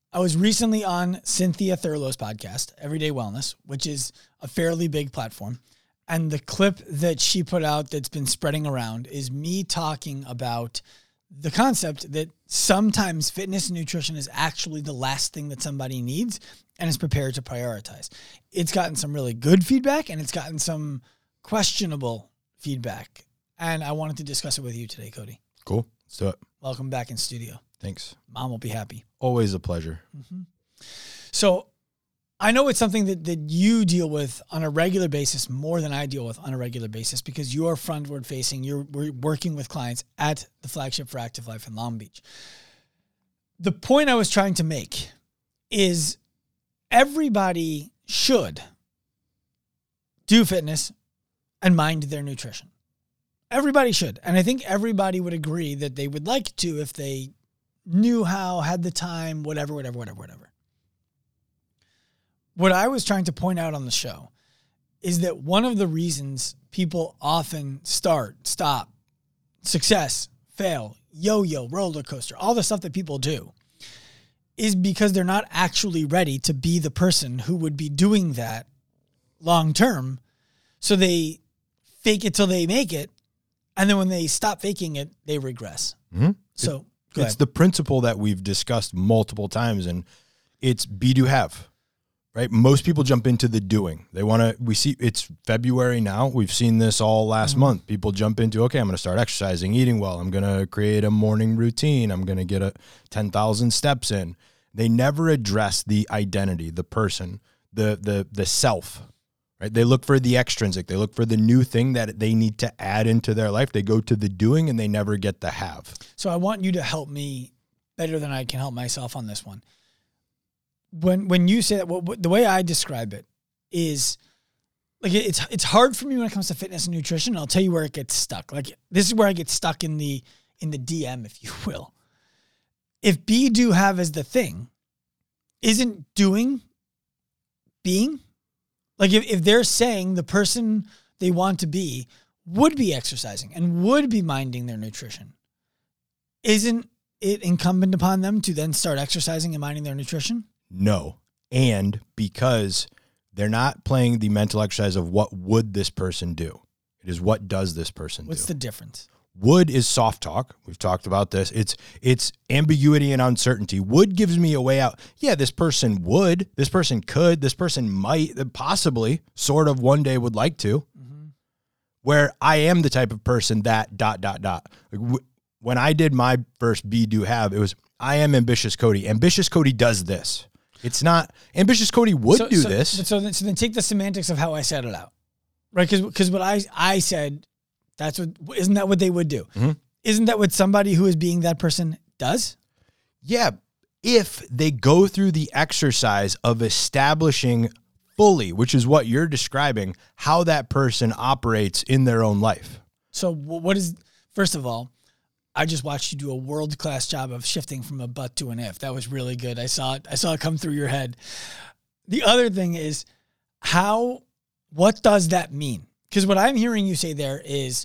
I was recently on Cynthia Thurlow's podcast, Everyday Wellness, which is a fairly big platform. And the clip that she put out that's been spreading around is me talking about the concept that sometimes fitness and nutrition is actually the last thing that somebody needs and is prepared to prioritize. It's gotten some really good feedback and it's gotten some questionable feedback. And I wanted to discuss it with you today, Cody. Cool. Let's do it. Welcome back in studio. Thanks. Mom will be happy. Always a pleasure. Mm-hmm. So I know it's something that you deal with on a regular basis more than I deal with on a regular basis because you're frontward facing. You're working with clients at the flagship for Active Life in Long Beach. The point I was trying to make is everybody should do fitness and mind their nutrition. Everybody should. And I think everybody would agree that they would like to if they knew how, had the time, whatever. What I was trying to point out on the show is that one of the reasons people often start, stop, success, fail, yo-yo, roller coaster, all the stuff that people do is because they're not actually ready to be the person who would be doing that long term. So they fake it till they make it. And then when they stop faking it, they regress. Mm-hmm. So it's the principle that we've discussed multiple times, and it's be, do, have, right? Most people jump into the doing. We see it's February now. We've seen this all last month. People jump into, okay, I'm going to start exercising, eating well. I'm going to create a morning routine. I'm going to get 10,000 steps in. They never address the identity, the person, the self. Right? They look for the extrinsic. They look for the new thing that they need to add into their life. They go to the doing and they never get the have. So I want you to help me better than I can help myself on this one. When you say that, the way I describe it is like it's hard for me when it comes to fitness and nutrition. I'll tell you where it gets stuck. Like this is where I get stuck in the DM, if you will. If be, do, have is the thing, isn't doing being? Like if they're saying the person they want to be would be exercising and would be minding their nutrition, isn't it incumbent upon them to then start exercising and minding their nutrition? No. And because they're not playing the mental exercise of what would this person do. It is what does this person do. What's the difference? Would is soft talk. We've talked about this. It's ambiguity and uncertainty. Would gives me a way out. Yeah, this person would, this person could, this person might, possibly, sort of one day would like to. Mm-hmm. Where I am the type of person that ... Like when I did my first be, do, have, it was, I am ambitious Cody. Ambitious Cody does this. It's not, ambitious Cody would do this. So then take the semantics of how I said it out. Right? Because what I said, isn't that what they would do? Mm-hmm. Isn't that what somebody who is being that person does? Yeah. If they go through the exercise of establishing fully, which is what you're describing, how that person operates in their own life. So first of all, I just watched you do a world-class job of shifting from a but to an if. That was really good. I saw it come through your head. The other thing is what does that mean? Because what I'm hearing you say there is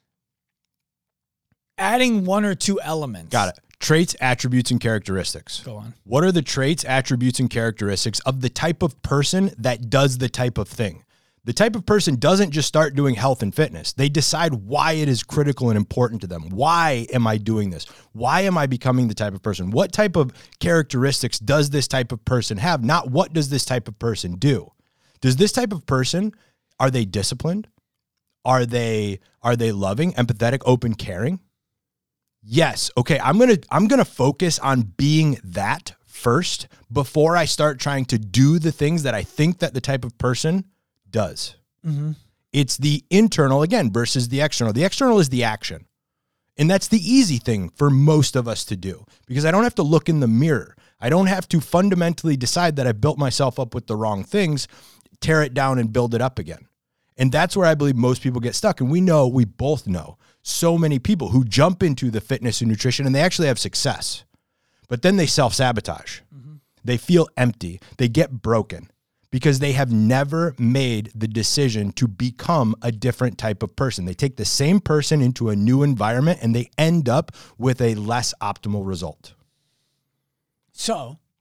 adding one or two elements. Got it. Traits, attributes, and characteristics. Go on. What are the traits, attributes, and characteristics of the type of person that does the type of thing? The type of person doesn't just start doing health and fitness. They decide why it is critical and important to them. Why am I doing this? Why am I becoming the type of person? What type of characteristics does this type of person have? Not what does this type of person do? Does this type of person, are they disciplined? Are they loving, empathetic, open, caring? Yes. Okay. I'm going to focus on being that first before I start trying to do the things that I think that the type of person does. Mm-hmm. It's the internal again versus the external. The external is the action. And that's the easy thing for most of us to do because I don't have to look in the mirror. I don't have to fundamentally decide that I built myself up with the wrong things, tear it down and build it up again. And that's where I believe most people get stuck. And we both know so many people who jump into the fitness and nutrition and they actually have success, but then they self-sabotage. Mm-hmm. They feel empty. They get broken because they have never made the decision to become a different type of person. They take the same person into a new environment and they end up with a less optimal result. So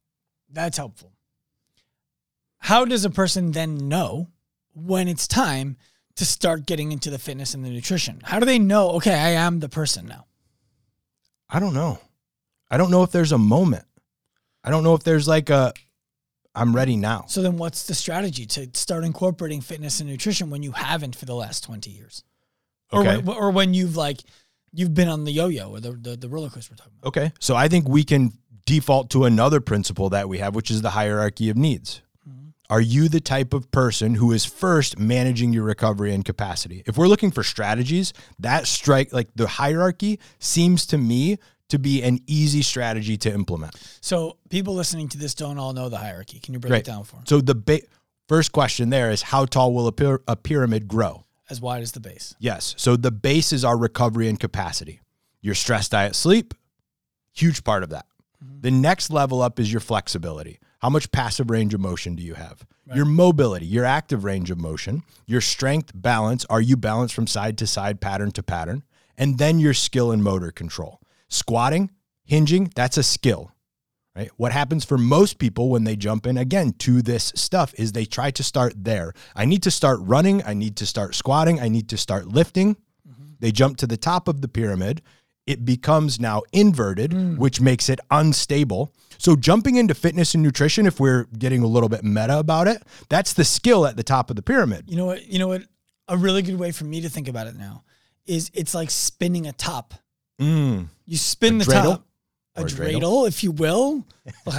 That's helpful. How does a person then know when it's time to start getting into the fitness and the nutrition? How do they know, okay, I am the person now? I don't know. I don't know if there's a moment. I don't know if there's like I'm ready now. So then what's the strategy to start incorporating fitness and nutrition when you haven't for the last 20 years? Okay. Or when you've been on the yo-yo or the roller coaster we're talking about. Okay. So I think we can default to another principle that we have, which is the hierarchy of needs. Mm-hmm. Are you the type of person who is first managing your recovery and capacity? If we're looking for strategies, like the hierarchy seems to me to be an easy strategy to implement. So people listening to this don't all know the hierarchy. Can you break it down for them? So the first question there is, how tall will a pyramid grow? As wide as the base. Yes. So the base is our recovery and capacity. Your stress, diet, sleep, huge part of that. Mm-hmm. The next level up is your flexibility. How much passive range of motion do you have? Right. Your mobility, your active range of motion, your strength, balance. Are you balanced from side to side, pattern to pattern? And then your skill and motor control. Squatting, hinging, that's a skill, right? What happens for most people when they jump in, again, to this stuff is they try to start there. I need to start running. I need to start squatting. I need to start lifting. Mm-hmm. They jump to the top of the pyramid. It becomes now inverted, which makes it unstable. So jumping into fitness and nutrition, if we're getting a little bit meta about it, that's the skill at the top of the pyramid. You know what? A really good way for me to think about it now is it's like spinning a top. You spin the top, a dreidel, if you will.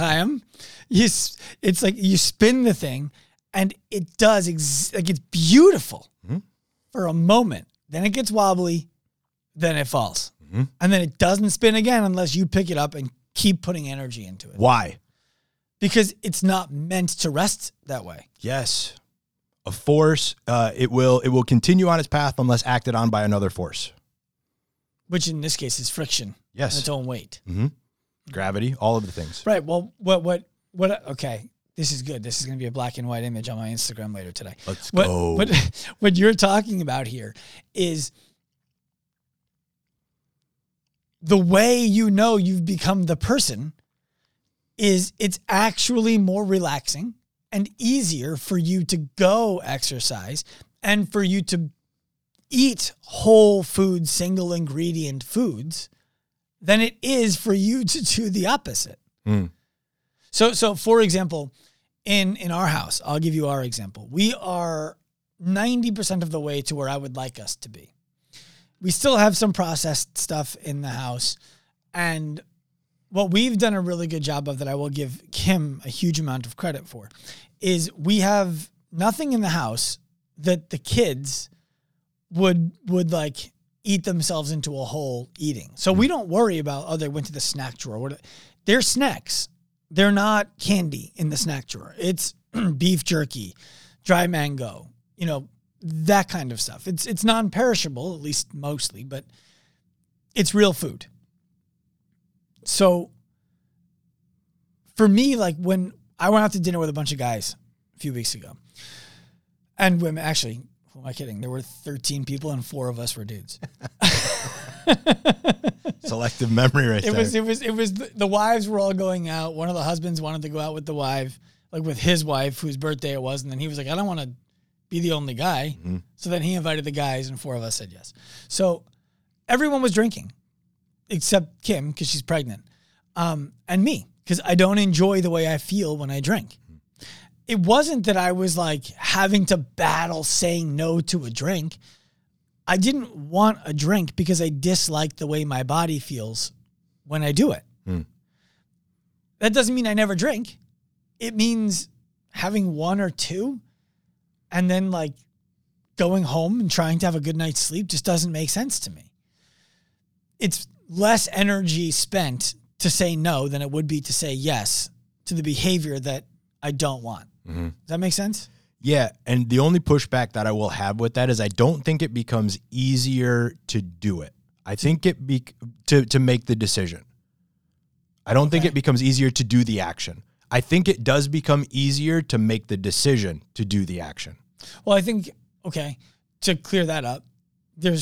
It's like you spin the thing, and it does it's beautiful for a moment. Then it gets wobbly, then it falls, and then it doesn't spin again unless you pick it up and keep putting energy into it. Why? Because it's not meant to rest that way. Yes, a force. It will continue on its path unless acted on by another force. Which in this case is friction. Yes. And its own weight. Mm-hmm. Gravity, all of the things. Right. Well, what, okay. This is good. This is going to be a black and white image on my Instagram later today. Let's go. What you're talking about here is the way you know you've become the person is it's actually more relaxing and easier for you to go exercise and for you to eat whole food, single ingredient foods than it is for you to do the opposite. So for example, in our house, I'll give you our example. We are 90% of the way to where I would like us to be. We still have some processed stuff in the house. And what we've done a really good job of that I will give Kim a huge amount of credit for is we have nothing in the house that the kids would like eat themselves into a hole eating. So we don't worry about, they went to the snack drawer. They're snacks. They're not candy in the snack drawer. It's beef jerky, dry mango, that kind of stuff. It's non-perishable, at least mostly, but it's real food. So for me, like when I went out to dinner with a bunch of guys a few weeks ago, and women, actually, who am I kidding? There were 13 people and 4 of us were dudes. Selective memory right there. It was the wives were all going out. One of the husbands wanted to go out with the wife, like with his wife, whose birthday it was. And then he was like, I don't want to be the only guy. Mm-hmm. So then he invited the guys and 4 of us said yes. So everyone was drinking except Kim because she's pregnant. And me, because I don't enjoy the way I feel when I drink. It wasn't that I was like having to battle saying no to a drink. I didn't want a drink because I disliked the way my body feels when I do it. That doesn't mean I never drink. It means having 1 or 2 and then like going home and trying to have a good night's sleep just doesn't make sense to me. It's less energy spent to say no than it would be to say yes to the behavior that I don't want. Mm-hmm. Does that make sense? Yeah, and the only pushback that I will have with that is I don't think it becomes easier to do it. I think to make the decision. I don't think it becomes easier to do the action. I think it does become easier to make the decision to do the action. Well, I think, to clear that up, there's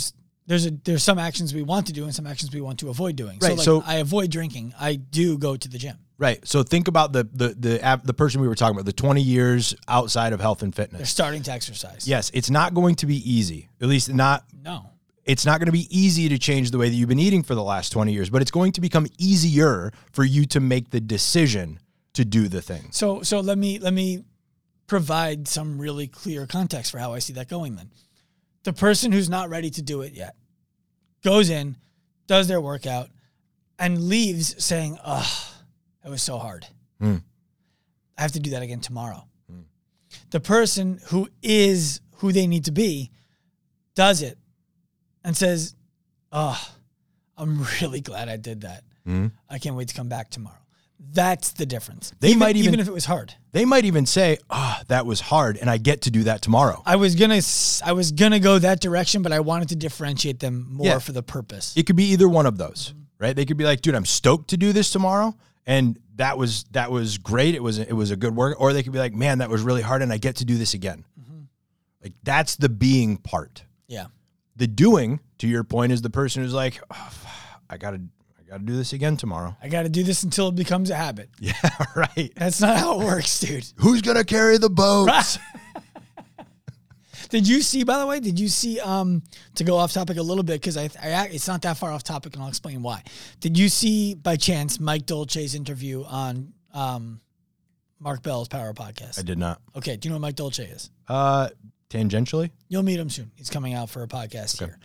there's some actions we want to do and some actions we want to avoid doing. Right, So I avoid drinking. I do go to the gym. Right. So think about the person we were talking about, the 20 years outside of health and fitness. They're starting to exercise. Yes, it's not going to be easy. At least not. No. It's not going to be easy to change the way that you've been eating for the last 20 years, but it's going to become easier for you to make the decision to do the thing. So let me provide some really clear context for how I see that going then. The person who's not ready to do it yet goes in, does their workout, and leaves saying, "Ugh, it was so hard. I have to do that again tomorrow." The person who is who they need to be does it and says, "Oh, I'm really glad I did that. I can't wait to come back tomorrow." That's the difference. Even if it was hard. They might even say, that was hard and I get to do that tomorrow. I was gonna go that direction, but I wanted to differentiate them more for the purpose. It could be either one of those, right? They could be like, dude, I'm stoked to do this tomorrow. And that was great. It was a good work. Or they could be like, man, that was really hard and I get to do this again. Like that's the being part. Yeah. The doing, to your point, is the person who's like, I gotta do this again tomorrow. I got to do this until it becomes a habit. Yeah, right. That's not how it works, dude. Who's gonna carry the boats? Did you see, by the way, to go off topic a little bit, because it's not that far off topic, and I'll explain why. Did you see, by chance, Mike Dolce's interview on Mark Bell's Power Podcast? I did not. Okay, do you know what Mike Dolce is? Tangentially? You'll meet him soon. He's coming out for a podcast here.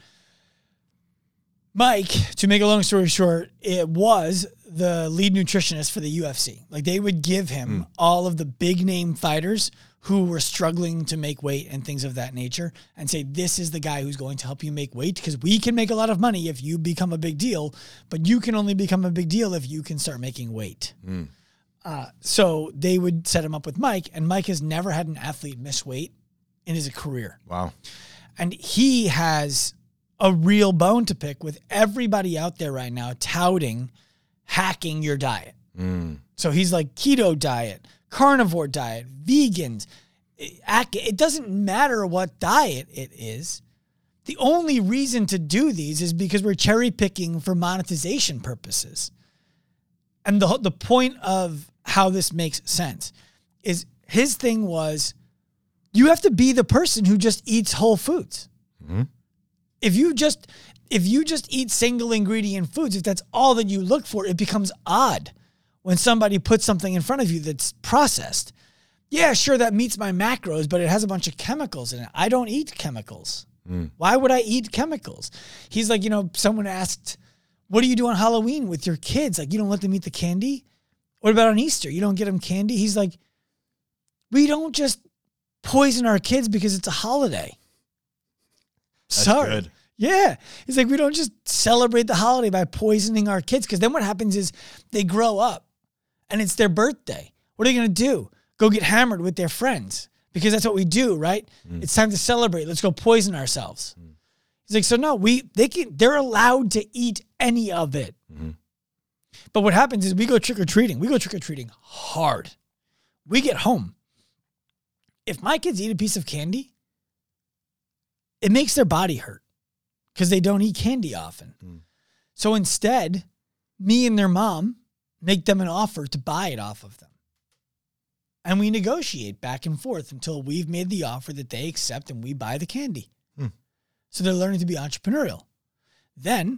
Mike, to make a long story short, it was the lead nutritionist for the UFC. Like, they would give him all of the big name fighters who were struggling to make weight and things of that nature and say, this is the guy who's going to help you make weight, because we can make a lot of money if you become a big deal, but you can only become a big deal if you can start making weight. So they would set him up with Mike, and Mike has never had an athlete miss weight in his career. Wow. And he has a real bone to pick with everybody out there right now touting hacking your diet. So he's like, keto diet, carnivore diet, vegans. It doesn't matter what diet it is. The only reason to do these is because we're cherry picking for monetization purposes. And the point of how this makes sense is his thing was, you have to be the person who just eats whole foods. If you just eat single ingredient foods, if that's all that you look for, it becomes odd when somebody puts something in front of you that's processed. Yeah, sure, that meets my macros, but it has a bunch of chemicals in it. I don't eat chemicals. Why would I eat chemicals? He's like, someone asked, what do you do on Halloween with your kids? Like, you don't let them eat the candy? What about on Easter? You don't get them candy? He's like, we don't just poison our kids because it's a holiday. That's Sorry. good. Yeah. He's like, we don't just celebrate the holiday by poisoning our kids, because then what happens is they grow up and it's their birthday. What are they going to do? Go get hammered with their friends, because that's what we do, right? It's time to celebrate. Let's go poison ourselves. He's like, so no, they're allowed to eat any of it. But what happens is we go trick-or-treating. We go trick-or-treating hard. We get home. If my kids eat a piece of candy, it makes their body hurt because they don't eat candy often. So instead, me and their mom make them an offer to buy it off of them. And we negotiate back and forth until we've made the offer that they accept and we buy the candy. So they're learning to be entrepreneurial. Then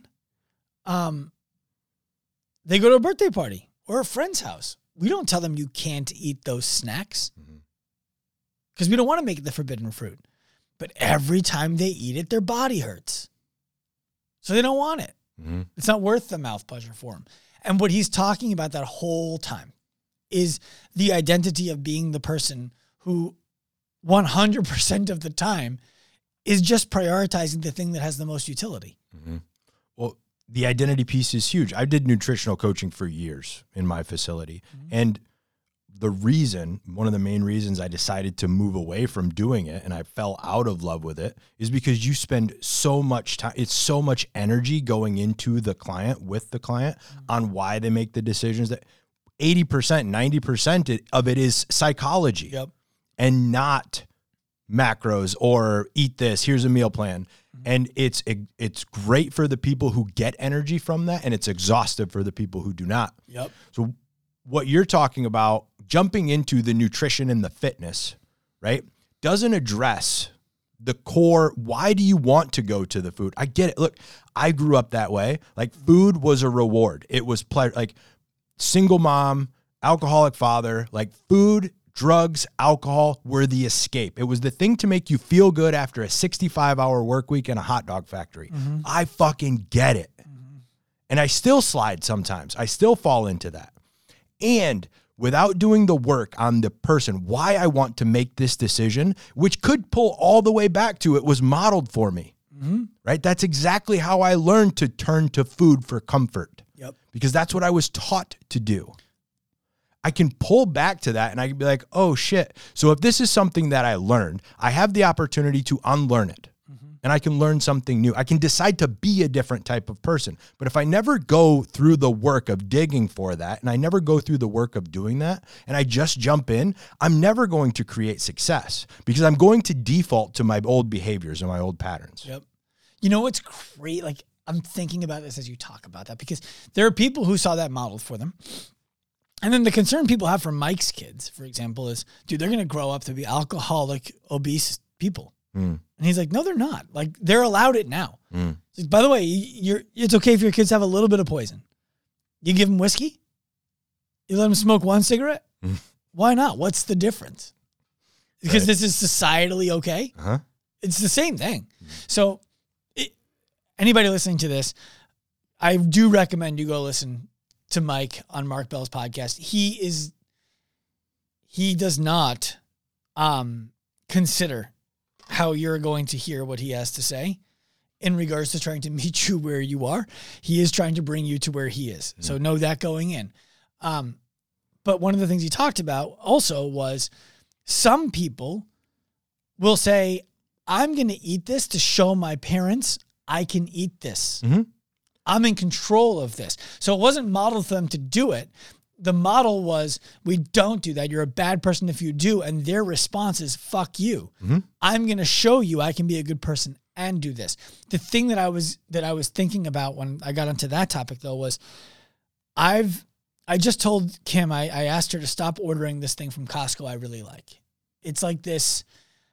they go to a birthday party or a friend's house. We don't tell them you can't eat those snacks because we don't want to make it the forbidden fruit. But every time they eat it, their body hurts. So they don't want it. It's not worth the mouth pleasure for them. And what he's talking about that whole time is the identity of being the person who 100% of the time is just prioritizing the thing that has the most utility. Well, the identity piece is huge. I did nutritional coaching for years in my facility. And one of the main reasons I decided to move away from doing it and I fell out of love with it is because you spend so much time, it's so much energy going into the client with the client on why they make the decisions, that 80%, 90% of it is psychology and not macros or eat this, here's a meal plan. And it's great for the people who get energy from that, and it's exhaustive for the people who do not. Yep. So what you're talking about, jumping into the nutrition and the fitness, right, doesn't address the core. Why do you want to go to the food? I get it. Look, I grew up that way. Like, food was a reward. It was pleasure. Like, single mom, alcoholic father, like, food, drugs, alcohol were the escape. It was the thing to make you feel good after a 65-hour work week in a hot dog factory. I fucking get it. And I still slide sometimes. I still fall into that. And without doing the work on the person, why I want to make this decision, which could pull all the way back to it was modeled for me, right? That's exactly how I learned to turn to food for comfort. Yep. Because that's what I was taught to do. I can pull back to that and I can be like, oh shit. So if this is something that I learned, I have the opportunity to unlearn it. And I can learn something new. I can decide to be a different type of person. But if I never go through the work of digging for that, and I never go through the work of doing that, and I just jump in, I'm never going to create success because I'm going to default to my old behaviors and my old patterns. Yep. You know what's great? Like, I'm thinking about this as you talk about that, because there are people who saw that modeled for them. And then the concern people have for Mike's kids, for example, is, dude, they're going to grow up to be alcoholic, obese people. And he's like, no, they're not. Like, they're allowed it now. It's like, by the way, it's okay if your kids have a little bit of poison. You give them whiskey? You let them smoke one cigarette? Why not? What's the difference? Because this is societally okay? It's the same thing. So anybody listening to this, I do recommend you go listen to Mike on Mark Bell's podcast. He does not consider how you're going to hear what he has to say in regards to trying to meet you where you are. He is trying to bring you to where he is. So know that going in. But one of the things he talked about also was, some people will say, I'm going to eat this to show my parents I can eat this. I'm in control of this. So it wasn't modeled for them to do it. The model was, we don't do that. You're a bad person if you do. And their response is, fuck you. I'm going to show you I can be a good person and do this. The thing that I was thinking about when I got onto that topic, though, was I just told Kim, I asked her to stop ordering this thing from Costco I really like. It's like this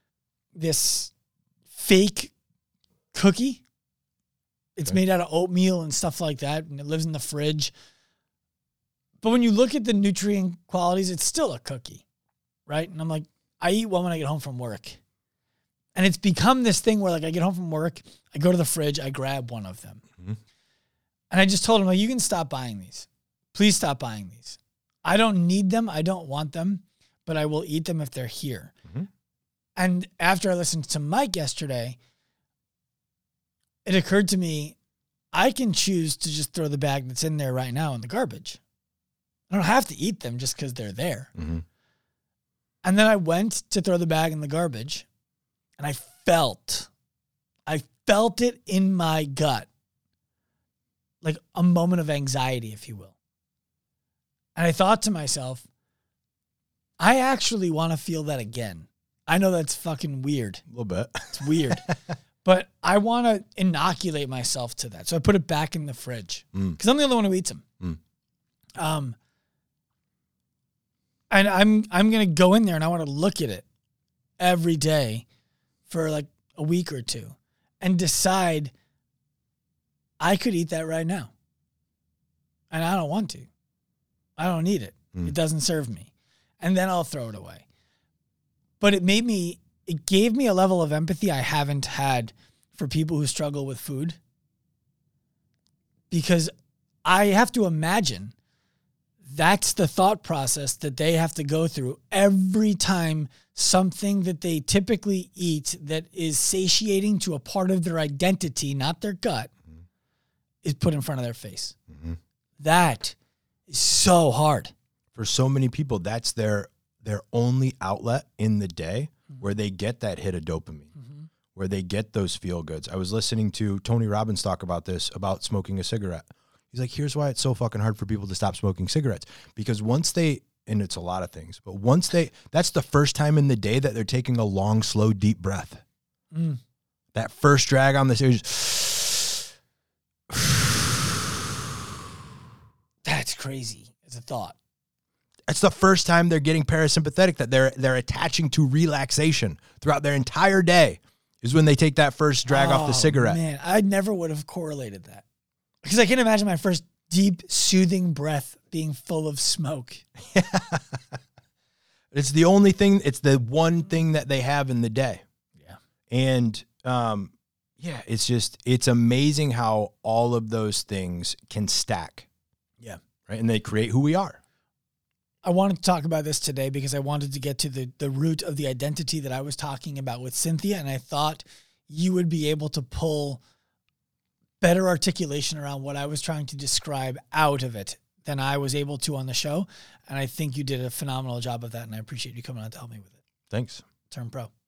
fake cookie. It's made out of oatmeal and stuff like that, and it lives in the fridge. But when you look at the nutrient qualities, it's still a cookie, right? And I'm like, I eat one when I get home from work. And it's become this thing where, like, I get home from work, I go to the fridge, I grab one of them. And I just told him, like, you can stop buying these. Please stop buying these. I don't need them. I don't want them, but I will eat them if they're here. And after I listened to Mike yesterday, it occurred to me, I can choose to just throw the bag that's in there right now in the garbage. I don't have to eat them just because they're there. And then I went to throw the bag in the garbage, and I felt it in my gut, like a moment of anxiety, if you will. And I thought to myself, I actually want to feel that again. I know that's fucking weird. A little bit. It's weird. But I want to inoculate myself to that. So I put it back in the fridge because I'm the only one who eats them. And I'm going to go in there and I want to look at it every day for like a week or two and decide I could eat that right now. And I don't want to. I don't need it. It doesn't serve me. And then I'll throw it away. But it gave me a level of empathy I haven't had for people who struggle with food. Because I have to imagine that's the thought process that they have to go through every time something that they typically eat that is satiating to a part of their identity, not their gut, is put in front of their face. That is so hard. For so many people, that's their only outlet in the day where they get that hit of dopamine, where they get those feel goods. I was listening to Tony Robbins talk about this, about smoking a cigarette. He's like, here's why it's so fucking hard for people to stop smoking cigarettes. Because once they, and it's a lot of things, but once that's the first time in the day that they're taking a long, slow, deep breath. That first drag on the stage. That's crazy as a thought. It's the first time they're getting parasympathetic, that they're attaching to relaxation throughout their entire day, is when they take that first drag off the cigarette. Man, I never would have correlated that. Because I can imagine my first deep, soothing breath being full of smoke. It's the only thing, it's the one thing that they have in the day. Yeah. And it's amazing how all of those things can stack. Yeah. Right. And they create who we are. I wanted to talk about this today because I wanted to get to the root of the identity that I was talking about with Cynthia. And I thought you would be able to pull better articulation around what I was trying to describe out of it than I was able to on the show. And I think you did a phenomenal job of that. And I appreciate you coming on to help me with it. Thanks. Turn pro.